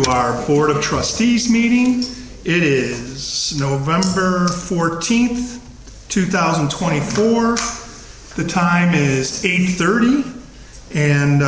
our Board of Trustees meeting. It is November 14th, 2024. The time is 8:30, and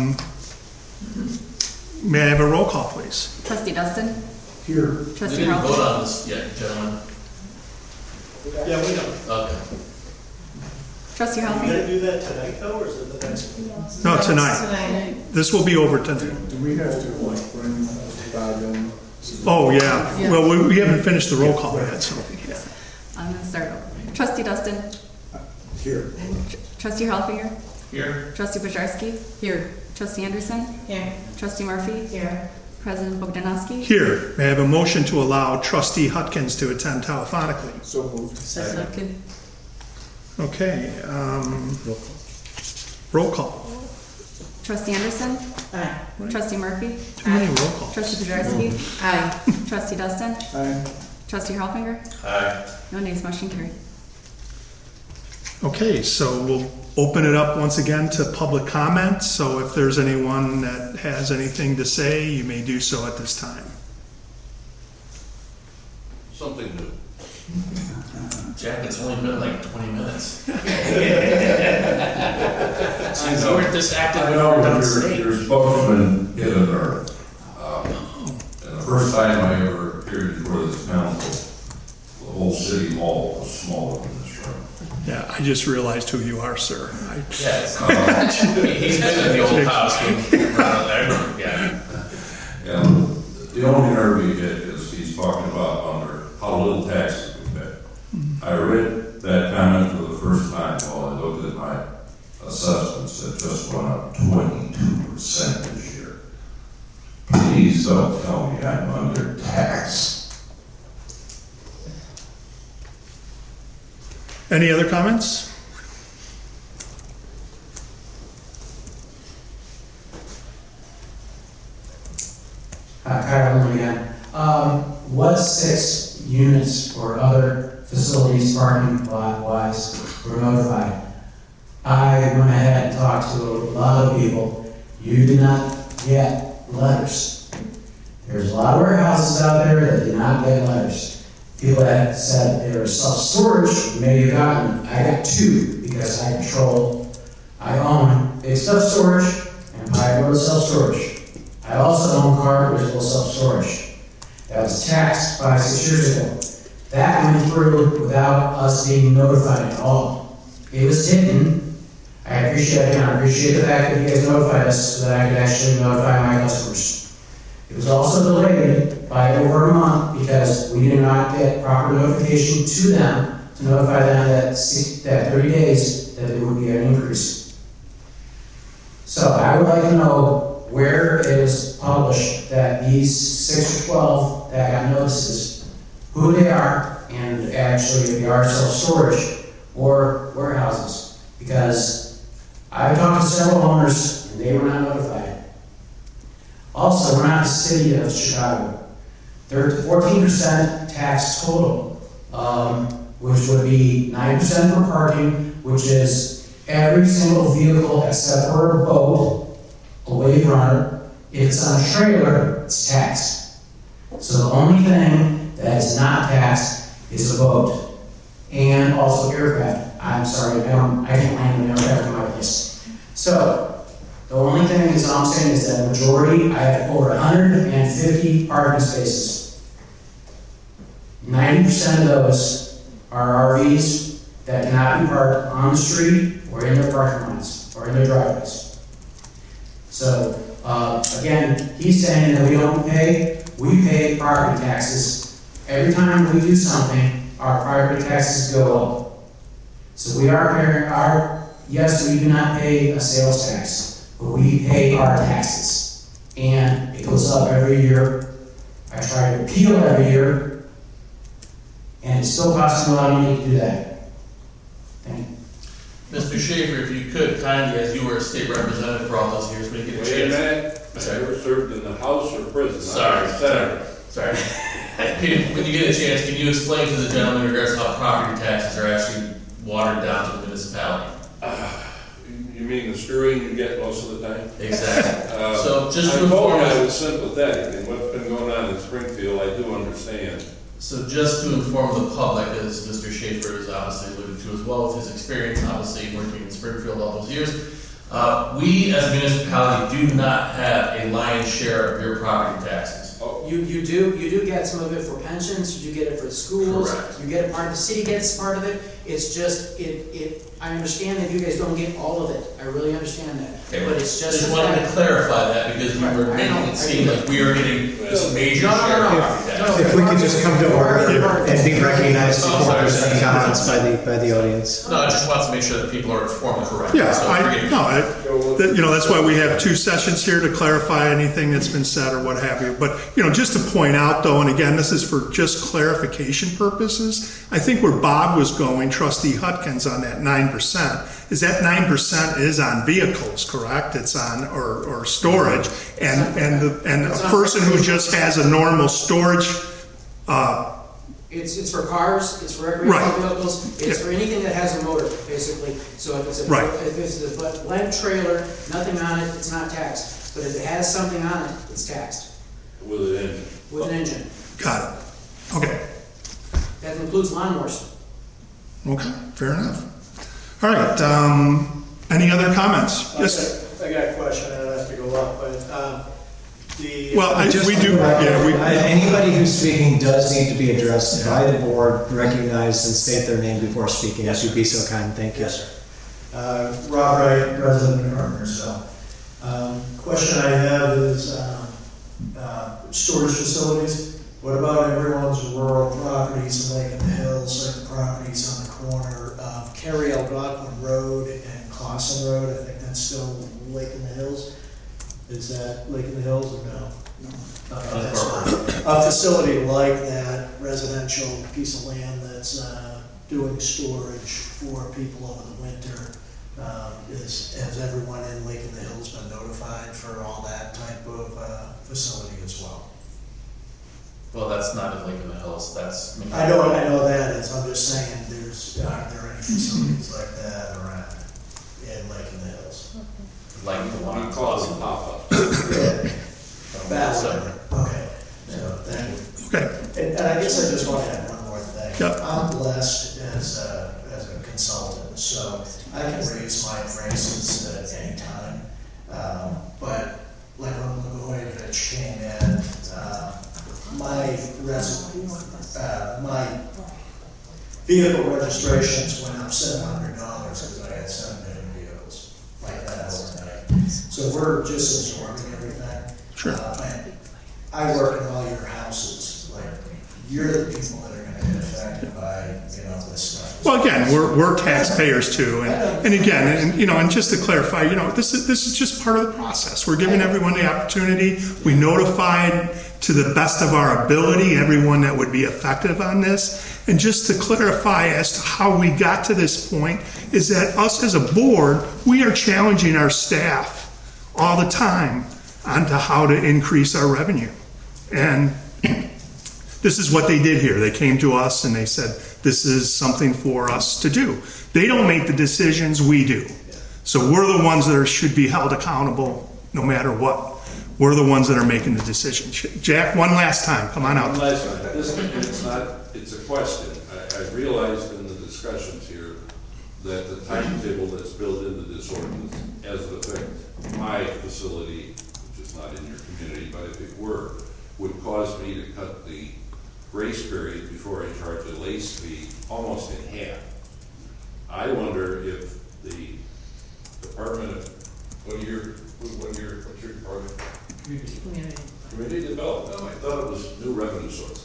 may I have a roll call, please? Trustee Dustin? Here. Trustee We didn't Harley? vote on this yet, gentlemen. Yeah, we don't. Okay. Trustee Are you Harley? gonna do that tonight though, or is it the next meeting? No, tonight. This will be over tonight. Do we have to like bring Bob in? Oh, yeah. Well, we haven't finished the roll call yet, so. I'm gonna start over. Trustee Dustin? Here. Trustee Halfinger? Here. Trustee Bajorski? Here. Trustee Anderson? Here. Trustee Murphy? Here. President Bogdanowski? Here, may I have a motion to allow Trustee Hutkins to attend telephonically? So moved. Second. Okay, roll call. Trustee Anderson? Aye. Trustee Murphy? Too many roll calls. Trustee Bajorski? Aye. Trustee Dustin? Aye. Trustee Halfinger? Aye. No nays, motion carried. Okay, so we'll open it up once again to public comment. So if there's anyone that has anything to say, you may do so at this time. Something new. Jack, it's only been like 20 minutes. Since you weren't this active when you were downstate. Your spokesman hit a nerve. And the first time I ever appeared before this council, the whole city hall was smaller than this room. Yeah, I just realized who you are, sir. Yes. He's been in the old house. Yeah. And the only nerve he hit is he's talking about under how little taxes we pay. I read that comment for the first time while I looked at my assessments that just went up 22% this year. Please don't tell me I'm under tax. Any other comments? Kyle again. What 6 units or other facilities parking lot wise were notified? I went ahead and talked to a lot of people. You did not get letters. There's a lot of warehouses out there that did not get letters. People that said they were self-storage may have gotten, I got 2 because I own big stuff storage and Pine Road self-storage. I also own Cartersville self-storage. That was taxed 5-6 years ago. That went through without us being notified at all. It was hidden. I appreciate the fact that you guys notified us so that I could actually notify my customers. It was also delayed by over a month because we did not get proper notification to them to notify them that 30 days that there would be an increase. So I would like to know where it is published that these 6 or 12 that got notices, who they are, and actually if they are self-storage or warehouses. Because I've talked to several owners and they were not notified. Also, we're not the city of Chicago. There's 14% tax total, which would be 9% for parking, which is every single vehicle except for a boat, a wave runner. If it's on a trailer, it's taxed. So the only thing that is not taxed is a boat. And also aircraft. I'm sorry, I can't land an aircraft in my place. So, the only thing is I'm saying is that the majority, I have over 150 parking spaces. 90% of those are RVs that cannot be parked on the street or in their parking lots or in their driveways. So, again, he's saying that we don't pay. We pay property taxes. Every time we do something, our property taxes go up. So we are paying yes, we do not pay a sales tax, but we pay our taxes. And it goes up every year. I try to appeal every year, and it still costs me a lot of money to do that. Thank you. Mr. Schaefer, if you could kindly, as you were a state representative for all those years, when you get a Wait a chance. minute. You were served in the House or prison? Sorry. When you get a chance, can you explain to the gentleman in regards to how property taxes are actually watered down to the municipality? You mean the screwing you get most of the time? Exactly. So just I to told inform you I us, was sympathetic, and what in Springfield, I do understand. So just to inform the public, as Mr. Schaefer has obviously alluded to as well with his experience, obviously working in Springfield all those years, we as a municipality do not have a lion's share of your property taxes. You do get some of it for pensions, you do get it for schools, Correct. you get a part, the city gets part of it. It's just, I understand that you guys don't get all of it, I really understand that. Okay, But it's just. Just wanted to clarify that because we were making it seem like we are getting this major share of property taxes. If we could just come to order and be recognized Oh, before there's sorry. any comments by the audience. No, I just want to make sure that people are informed correctly. Yeah, So forgive me. that's why we have two sessions here to clarify anything that's been said or what have you. But, just to point out though, and again, this is for just clarification purposes, I think where Bob was going, Trustee Hutkins, on that 9%, is that 9% is on vehicles, correct? It's on, or storage, and a person who just has a normal storage, It's for cars, it's for recreational Right. vehicles, it's for anything that has a motor, basically. So if it's Right. if it's a blank trailer, nothing on it, it's not taxed. But if it has something on it, it's taxed With an engine. with an engine. got it. Okay. That includes lawnmowers. Okay, fair enough. All right, any other comments? Yes? I got a question, and I have to go up, but, the. Well, we do, Anybody who's speaking does need to be addressed by the board, recognized, and state their name before speaking, if you'd be so kind. Thank you. Yes, sir. Rob Wright, resident of Carpentersville. Question I have is, storage facilities. What about everyone's rural properties in Lake in the Hills, like the properties on the corner of Cary Algonquin Road and Clausen Road? I think that's still Lake in the Hills. Is that Lake in the Hills or no? No. Okay, that's fine. A facility like that, residential piece of land that's doing storage for people over the winter, has everyone in Lake in the Hills been notified for all that type of facility as well? Well, that's not in Lake in the Hills, that's. I know that is, I'm just saying, aren't there any facilities like that around in Lake in the Hills? Like the one We in call Clausen. them pop-up. Bad So- weather. Okay, so thank you. okay, And I guess I just want to add one more thing. Yep. I'm blessed as a consultant, so I can raise my prices at any time. But like when Blagojevich came in, my vehicle registrations went up $700 because I had 7 different vehicles like that overnight. So we're just absorbing everything. Sure. And I work in all your houses. Like, you're the people that are going to get affected by this stuff. well, again, we're taxpayers too, and again, and just to clarify, this is just part of the process. We're giving everyone the opportunity. We notified to the best of our ability everyone that would be effective on this. And just to clarify as to how we got to this point is that us as a board, we are challenging our staff all the time onto how to increase our revenue. And this is what they did here. They came to us and they said, this is something for us to do. They don't make the decisions, we do. So we're the ones that should be held accountable no matter what. We're the ones that are making the decisions. Jack, one last time, come on out. One last one. It's a question. I realized in the discussions here that the timetable that's built into this ordinance as it affects my facility, which is not in your community, but if it were, would cause me to cut the grace period before I charge a late fee almost in half. I wonder if the Department of, what's your department? Community Development. Oh, I thought it was new revenue source.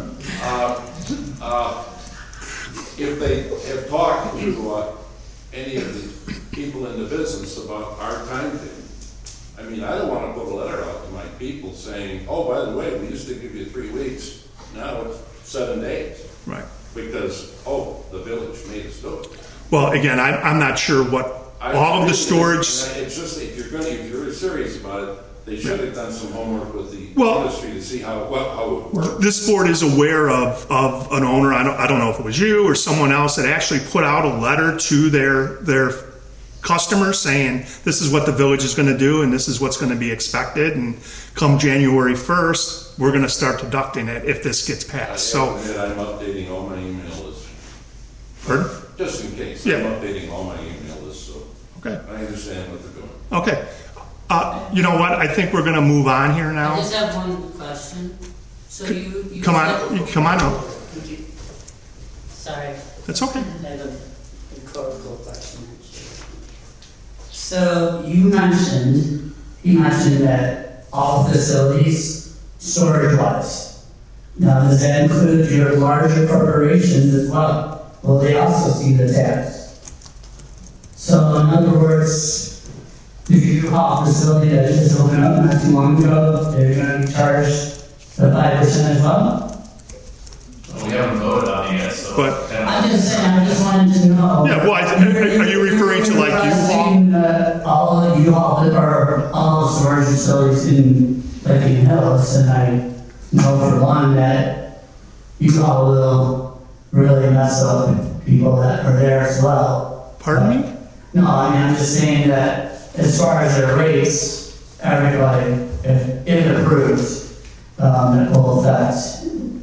If they have talked to any of the people in the business about our timetable, I mean, I don't want to put a letter out to my people saying, oh, by the way, we used to give you 3 weeks, now it's 7 days. Right. Because, the village made us do it. Well, again, I'm not sure what all of the storage. It's just, if you're serious about it, they should have done some homework with the Well, industry to see how it works. This board is aware of an owner, I don't know if it was you or someone else, that actually put out a letter to their customers saying, this is what the village is going to do and this is what's going to be expected. And come January 1st, we're going to start deducting it if this gets passed. So, I'm updating all my email lists. pardon? Just in case. Yeah. I'm updating all my email lists, so Okay. I understand what they're doing. Okay. You know what? I think we're going to move on here I now. just have one question. So you Come on, said- come on up. Would you- Sorry, That's okay. I have a rhetorical question. So you mentioned that all facilities storage-wise. Now, does that include your larger corporations as well? Will they also see the tax? So in other words, the U-Haul facility that just opened up not too long ago, they're gonna be charged the 5% as well? We haven't voted on it yet, so. But- I'm just saying, I just wanted to know. Yeah, well, are you referring to like U-Haul? All of U-Haul, or all the storage facilities in Licking Hills, and I know for one that U-Haul will really mess up people that are there as well. Pardon me? No, I mean, I'm just saying that as far as their rates, everybody, if it approves, it will affect,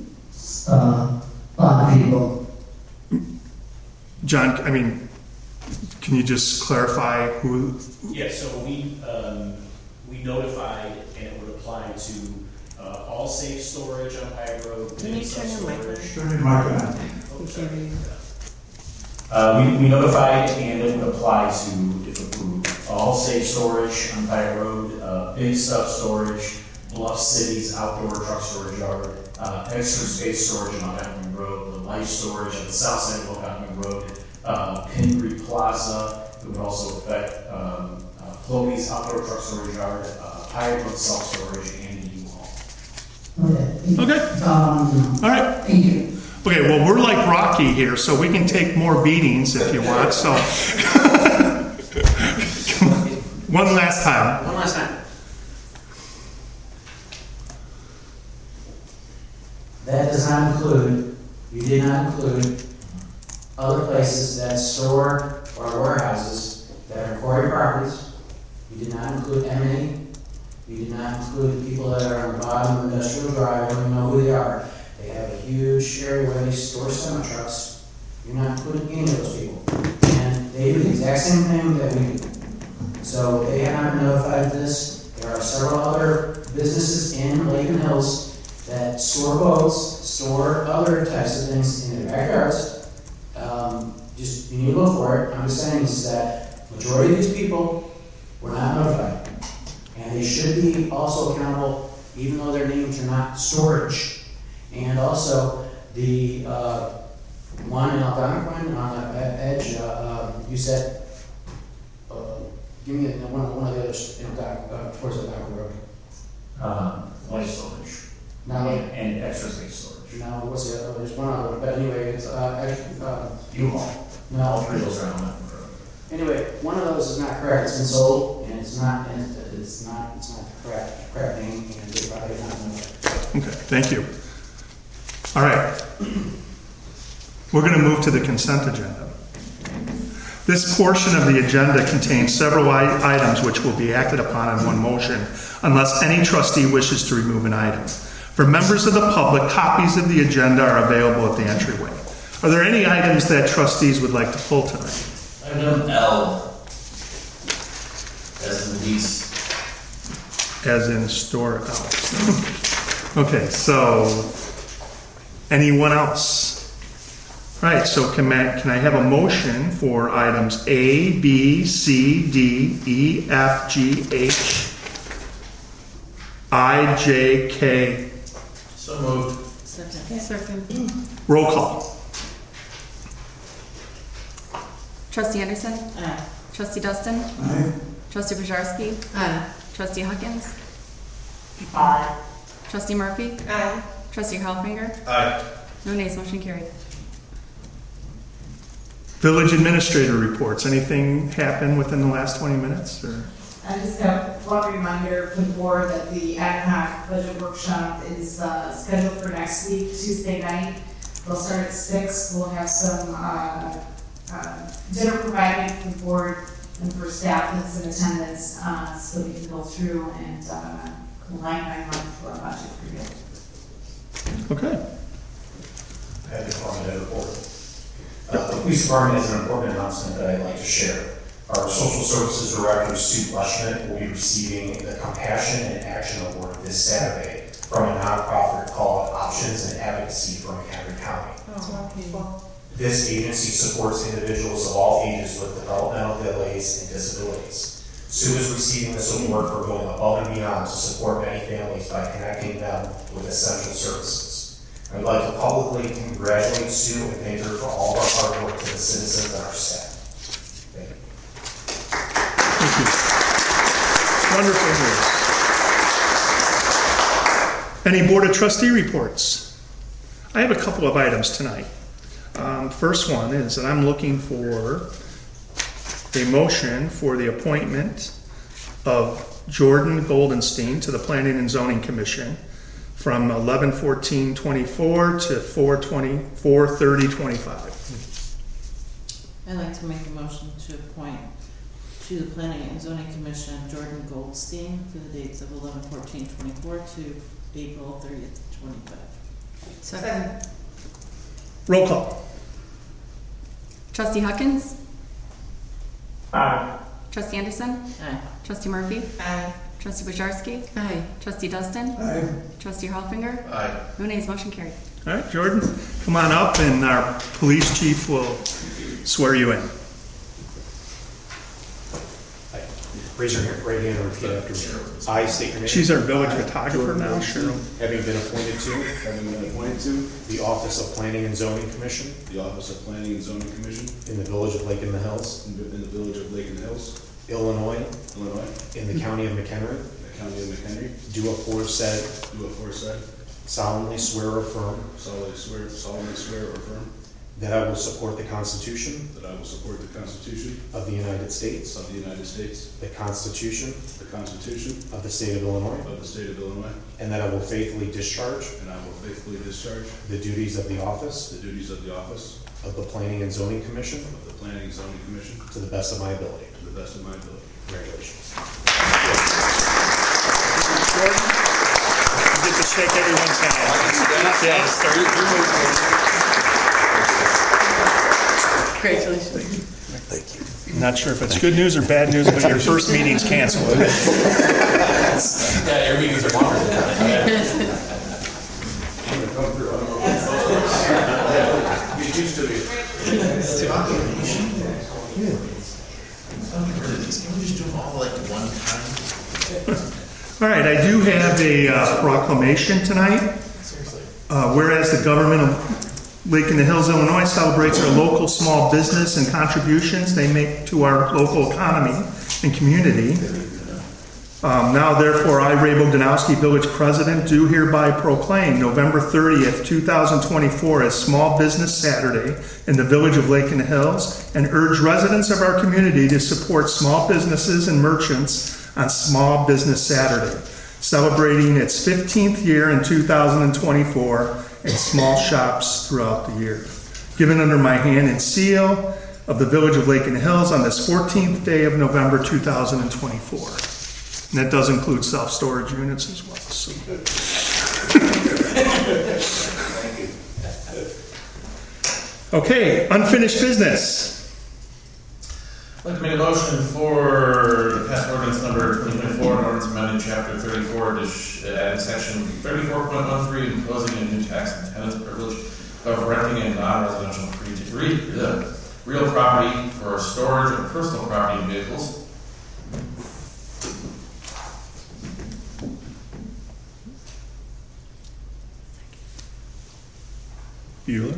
a lot of people. John, I mean, can you just clarify who? Yeah, so we notified, and it would apply to all safe storage on Pike Road. Can you turn your mic on? Turn your mic on. We can't hear you. We notified, and it would apply to, if approved, all safe storage on Pike Road, big stuff storage, Bluff City's outdoor truck storage yard, extra space storage on Montgomery Road, the life storage at the south side of Montgomery Road, Pingree Plaza. It would also affect Chloe's outdoor truck storage yard, Pike Road self-storage, and the U-Haul. Okay, All all right. Thank you. Okay, well, we're like Rocky here, so we can take more beatings if you want, so. One last time. One last time. That does not include, you did not include other places that store or warehouses that are quarry properties. You did not include M&E. You did not include people that are on the bottom of Industrial Drive. I don't even know who they are. They have a huge area where they store semi trucks. You're not including any of those people. And they do the exact same thing that we do. So they have not notified of this. There are several other businesses in Lakin Hills that store boats, store other types of things in their backyards. Just, you need to look for it. I'm just saying is that majority of these people were not notified. And they should be also accountable, even though their names are not storage. And also, the one in Algonquin on the edge, you said, give me one of the others towards the Algonquin Road. Life storage. Now, And extra space storage. now, what's the other? There's one other, but anyway, it's U-Haul. no. All three of those are on that road. Anyway, one of those is not correct. It's been sold, and it's not the correct name, and they probably not know it. Okay, thank you. All right. We're going to move to the consent agenda. This portion of the agenda contains several items which will be acted upon in one motion unless any trustee wishes to remove an item. For members of the public, copies of the agenda are available at the entryway. Are there any items that trustees would like to pull tonight? Item L, as in the lease. As in store out. Okay, so anyone else? All right, so can I have a motion for items A, B, C, D, E, F, G, H, I, J, K? So moved. Second. Roll call. Trustee Anderson? Aye. Trustee Dustin? Aye. Trustee Brzezowski? Aye. Trustee Huckins? Aye. Trustee Murphy? Aye. Trustee Halfinger? Aye. No nays, motion carried. Village administrator reports. Anything happen within the last 20 minutes? Or? I just have one reminder for the board that the ad hoc budget workshop is scheduled for next week, Tuesday night. We'll start at 6. We'll have some dinner provided for the board and for staff that's in attendance, so we can go through and line by line for our budget review. Okay. I have the informative report. The police department has an important announcement that I'd like to share. Our social services director, Sue Blushman, will be receiving the Compassion and Action Award this Saturday from a nonprofit called Options and Advocacy for McHenry County. This agency supports individuals of all ages with developmental delays and disabilities. Sue is receiving this award for going above and beyond to support many families by connecting them with essential services. I would like to publicly congratulate Sue and thank her for all of our hard work to the citizens and our staff. Thank you. Thank you. Wonderful news. Any Board of Trustee reports? I have a couple of items tonight. First one is that I'm looking for a motion for the appointment of Jordan Goldenstein to the Planning and Zoning Commission from 11/14/24 to 4/30/25. I'd like to make a motion to appoint to the Planning and Zoning Commission Jordan Goldstein for the dates of 11/14/24 to April 30th, 25. Second. Roll call. Trustee Huckins. Aye. Trustee Anderson. Aye. Trustee Murphy. Aye. Trustee Wojciechowski. Aye. Trustee Dustin. Aye. Trustee Hallfinger. Aye. No nays, motion carried. All right, Jordan, come on up and our police chief will swear you in. Raise your right hand and repeat after me. I state your name. She's our village photographer now, Cheryl. Having been appointed to the Office of Planning and Zoning Commission the Office of Planning and Zoning Commission in the Village of Lake in the Hills, in the Village of Lake in the Hills, Illinois, Illinois, in the County of McHenry, the County of McHenry, do aforesaid solemnly swear or affirm solemnly swear or affirm that I will support the Constitution that I will support the Constitution of the United States, of the United States, the Constitution the Constitution of the State of Illinois, of the State of Illinois, and that I will faithfully discharge and I will faithfully discharge the duties of the office the duties of the Office of the Planning and Zoning Commission of the Planning and Zoning Commission to the best of my ability. to the best of my ability. Congratulations. Jordan, you get to shake everyone's hand. Yeah, start. Congratulations. I'm not sure if it's good news or bad news, but your first meeting's canceled. Yeah, your meetings are longer than that. Get used to it. Can we just do them all like one time? All right, I do have a proclamation tonight. Whereas the government of Lake in the Hills, Illinois celebrates our local small business and contributions they make to our local economy and community. Now, therefore, I, Ray Bogdanowski, Village President, do hereby proclaim November 30th, 2024 as Small Business Saturday in the Village of Lake in the Hills and urge residents of our community to support small businesses and merchants on Small Business Saturday, celebrating its 15th year in 2024 and small shops throughout the year. Given under my hand and seal of the Village of Lake in the Hills on this 14th day of November 2024. And that does include self-storage units as well. So. Okay, unfinished business. I'd like to make a motion for pass ordinance number 2024, an ordinance amending chapter 34, adding section 34.13, imposing a new tax on tenants' privilege of renting a non-residential real property for storage of personal property and vehicles. Bueller?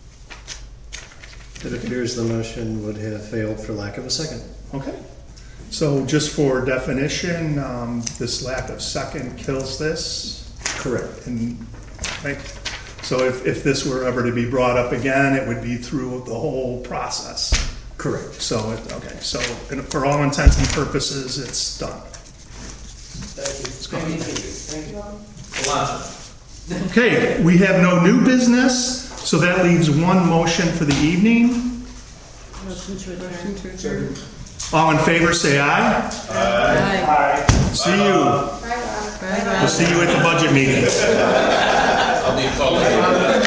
It appears the motion would have failed for lack of a second. Okay. So just for definition, this lack of second kills this? Correct. And, right? So if this were ever to be brought up again, it would be through the whole process? Correct. So, okay. So for all intents and purposes, it's done. Thank you. Okay, we have no new business, so that leaves one motion for the evening. Motion to adjourn. All in favor, say aye. See you. We'll see you at the budget meeting. I'll be calling you.